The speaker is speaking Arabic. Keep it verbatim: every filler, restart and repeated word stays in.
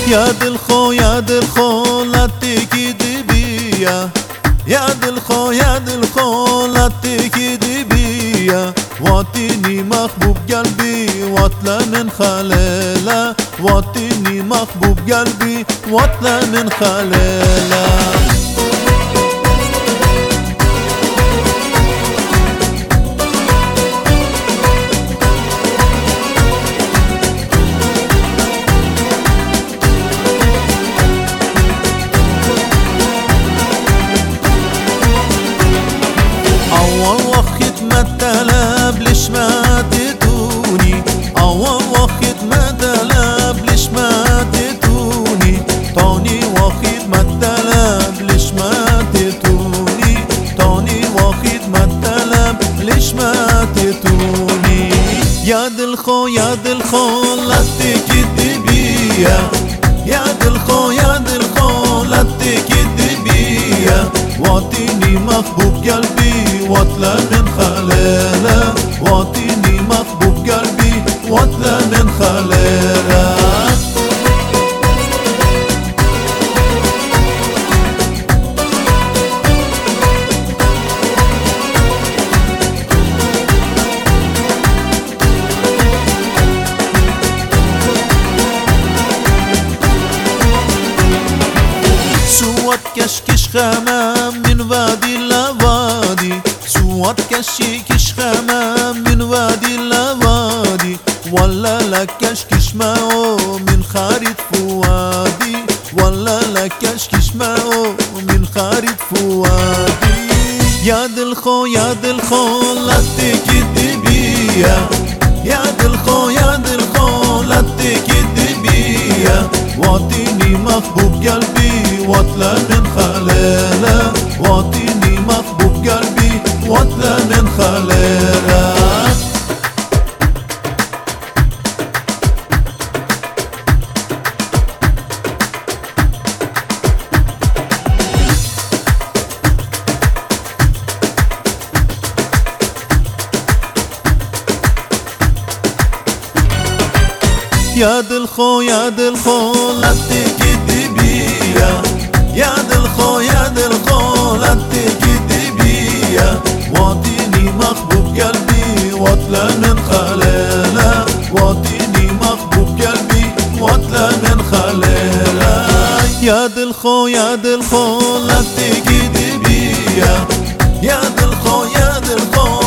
يا دلخو يا دلخو لا تكيد بيا، يا دلخو يا دلخو لا تكيد بيا، واتني محبوب قلبي واطلع من خلاله، واتني محبوب قلبي واطلع من خلاله. أول وقت ما الطلب ليش ما تدوني، أول وقت ما الطلب ليش ما تدوني، تاني وقت ما الطلب ليش ما تدوني، تاني وقت ما الطلب ليش ما تدوني. يا دلخو يا دلخو لا تكد بيا، يا دلخو يا دلخو لا تكد بيا، واتني محبوب قلبي واطلع من خلاله، واتني محبوب قلبي واطلع من خلاله. سواد كشكش خمام من وادي لوادي، سواد كشكش خمام من وادي لوادي، ولا لك كشكش معه من خارج فؤادي، ولا لك كشكش معه من خارج فؤادي. يا دلخو يا دلخو لا تكد بيا، يا دلخو يا دلخو لا تكد بيا، واتني محبوب قلبي واطلع من خلاله، واتني محبوب قلبي واطلع من خلاله. يا دلخو يا دلخو لا تكد بيا، يا دلخو يا دلخو لا تكد بيا، واتني محبوب قلبي واطلع من خلاله، واتني محبوب قلبي واطلع من خلاله. يا دلخو يا دلخو لا تكد بيا، يا دلخو يا دلخو